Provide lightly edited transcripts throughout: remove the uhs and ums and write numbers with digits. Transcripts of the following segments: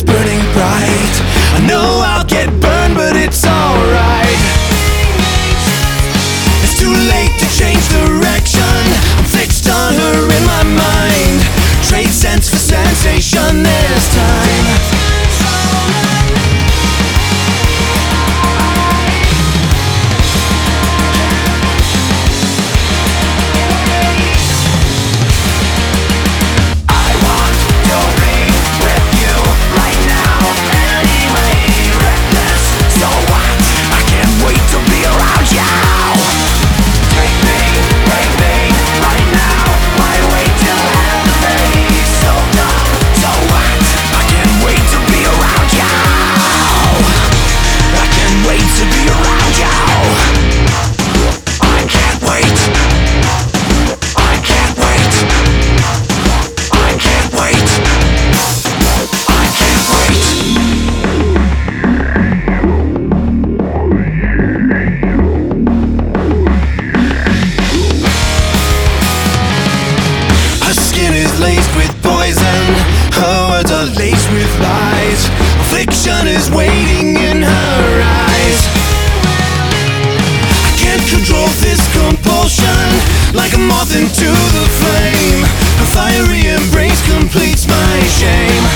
burning bright. I know I'll get burned, but it's alright. It's too late to change direction. I'm fixed on her in my mind. Trade sense for sensation this time. Laced with poison, her words are laced with lies. Affliction is waiting in her eyes. I can't control this compulsion, like a moth into the flame. Her fiery embrace completes my shame.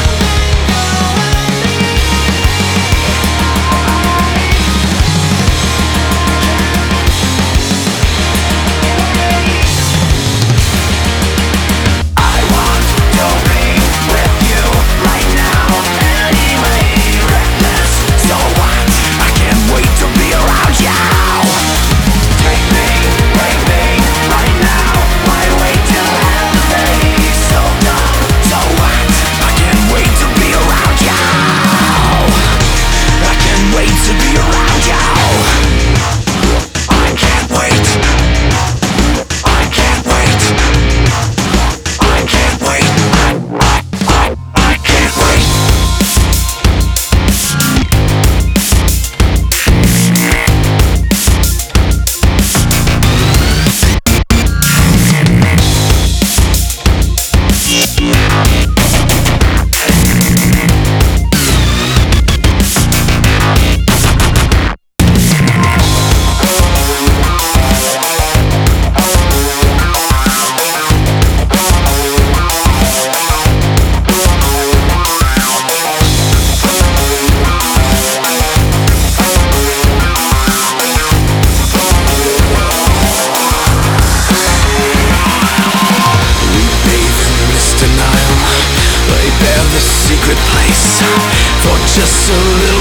For just a little